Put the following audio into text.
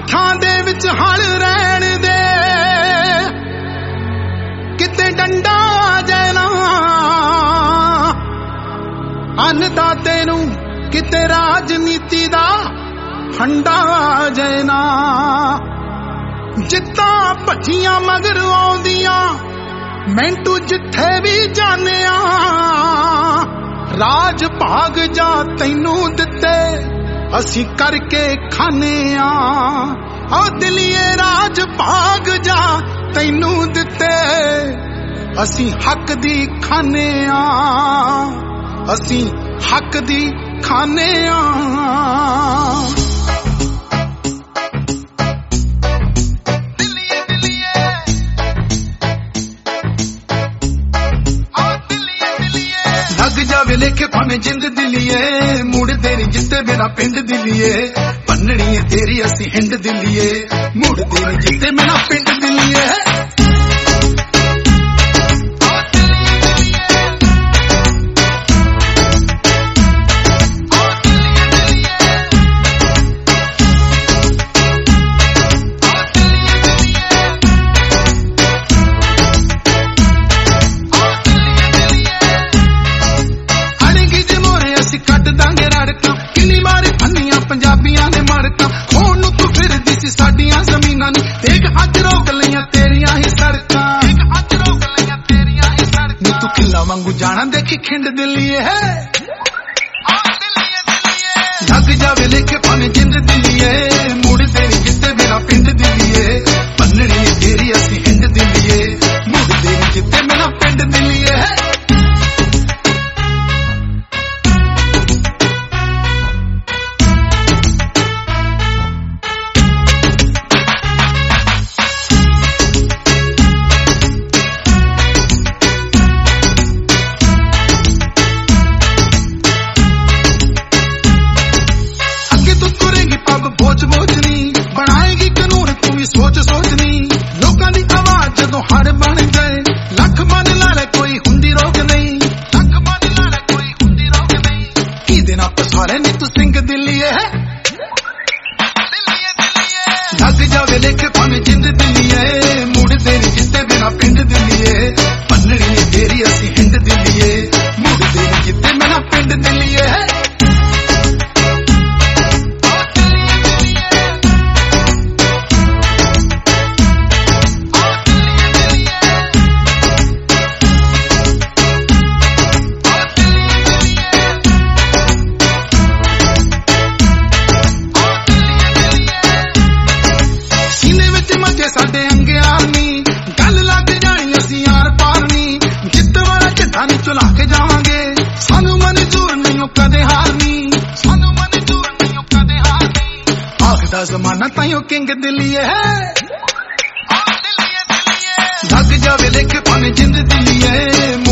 ਹੱਥਾਂ ਦੇ ਵਿੱਚ ਹਲ ਰਹਿਣ ਦੇ ਕਿਤੇ ਡੰਡਾ ਜੈਨਾ ਅੰਨਦਾਤੇ ਨੂੰ ਕਿਤੇ ਰਾਜਨੀਤੀ ਦਾ ਫੰਡਾ ਜੈਨਾ ਜਿੱਤਾਂ ਭੱਜੀਆਂ ਮਗਰ ਆਉਂਦੀਆਂ ਮੈਂਟੂ ਜਿੱਥੇ ਵੀ ਜਾਣਿਆ ਰਾਜ ਭਾਗ ਜਾ ਤੈਨੂੰ ਦਿੱਤੇ ਅਸੀਂ ਕਰਕੇ ਖਾਨੇ ਆ ਆ ਦਿਲੀਏ ਰਾਜ ਭਾਗ ਜਾ ਤੈਨੂੰ ਦਿੱਤੇ ਅਸੀਂ ਹੱਕ ਦੀ ਖਾਨੇ ਆ ਅਸੀਂ ਹੱਕ ਦੀ ਖਾਨੇ ਆ ਜਾਵੇ ਲੇਖੇ ਭਾਵੇਂ ਜਿੰਦ ਦਿਲੀਏ ਮੁੜਦੇ ਨਹੀਂ ਜਿੱਤੇ ਮੇਰਾ ਪਿੰਡ ਦਿਲੀਏ ਬੰਨਣੀ ਤੇਰੀ ਅਸੀਂ ਹਿੰਡ ਦਿਲੀਏ ਮੁੜਦੇ ਨਹੀਂ ਜਿੱਤੇ ਮੇਰਾ ਪਿੰਡ ਦਿਲੀਏ ਪੰਜਾਬੀਆਂ ਦੇ ਮੜਕਾਂ ਹੁਣ ਨੂੰ ਤੂੰ ਫਿਰਦੀ ਸੀ ਸਾਡੀਆਂ ਜ਼ਮੀਨਾਂ ਨੂੰ ਦੇਖ ਅੱਜ ਰੋਕ ਲਈਆਂ ਤੇਰੀਆਂ ਹੀ ਸੜਕਾਂ ਦੇਖ ਅੱਜ ਰੋਕ ਲਈਆਂ ਤੇਰੀਆਂ ਹੀ ਸੜਕਾਂ ਨੀ ਤੂੰ ਕਿੱਲਾ ਵਾਂਗੂ ਜਾਣਾ ਦੇਖੀ ਖਿੰਡ ਦਿਲੀਏ ਹੈ ਆ ਦਿਲੀਏ ਦਿਲੀਏ ਲੱਗ ਜਾਵੇ ਲੇਖੇ ਭਾਵੇਂ ਜਿੰਦ ਦਿਲੀਏ ਮੁੜਦੇ ਨਹੀਂ ਜਿੱਤੇ ਮੇਰਾ ਪਿੰਡ ਦਿਲੀਏ ਬੰਨਣੀ ਤੇਰੀ ਅਸੀਂ ਹਿੰਡ ਦਿਲੀਏ ਮੁੜਦੇ ਨਹੀਂ ਜਿੱਤੇ ਮੇਰਾ ਪਿੰਡ ਦਿਲੀਏ ਹੈ ਬੋਝਨੀ ਬਣਾਏਗੀ ਕਾਨੂੰਨ ਤੂੰ ਵੀ ਸੋਚ ਸੋਚਨੀ ਲੋਕਾਂ ਦੀ ਆਵਾਜ਼ ਜਦੋਂ ਹੜ ਬਣ ਗਏ ਲੱਖ ਮਨ ਲਾ ਲੈ ਕੋਈ ਹੁੰਦੀ ਰੋਕ ਨਹੀਂ ਲੱਖ ਮਨ ਲਾ ਲੈ ਕੋਈ ਹੁੰਦੀ ਰੋਕ ਨਹੀਂ ਕਿਹਦੇ ਨਾਲ ਪਸਾਰੇ ਨੀ ਤੂੰ ਸਿੰਘ ਦਿਲੀਏ ਦਿਲੀਏ ਦਿਲੀਏ ਲੱਗ ਜਾਵੇ ਲੇਖੇ ਭਾਵੇਂ ਜਿੰਦ ਦਿਲੀਏ ਮੁੜਦੇ ਨਹੀਂ ਜਿੱਤੇ ਬਿਨਾ ਪਿੰਡ ਦਿਲੀਏ ਬੰਨਣੀ ਤੇਰੀ ਅਸੀਂ ਹਿੰਡ ਦਿਲੀਏ ਮੁੜਦੇ ਨਹੀਂ ਜਿੱਤੇ ਮੇਰਾ ਪਿੰਡ ਦਿਲੀਏ ਸਾਡੇ ਅੰਗਿਆ ਨੀ ਗੱਲ ਲੱਗ ਜਾਣੀ ਅਸੀਂ ਯਾਰ ਪਾਰਨੀ ਜਿੱਤ ਵਾਲਾ ਝੰਡਾ ਨੀ ਚੁਲਾ ਕੇ ਜਾਵਾਂਗੇ ਸਾਨੂੰ ਮਨਜ਼ੂਰ ਨਹੀਂ ਕਦੇ ਹਾਰਨੀ ਸਾਨੂੰ ਮਨਜ਼ੂਰ ਨਹੀਂ ਕਦੇ ਹਾਰਨੀ ਆਖਦਾ ਜ਼ਮਾਨਾ ਤਾਈਓ ਕਿੰਗ ਦਿਲੀਏ ਹੈ ਆ ਦਿਲੀਏ ਦਿਲੀਏ ਲੱਗ ਜਾਵੇ ਲੇਖੇ ਭਾਵੇਂ ਜਿੰਦ ਦਿਲੀਏ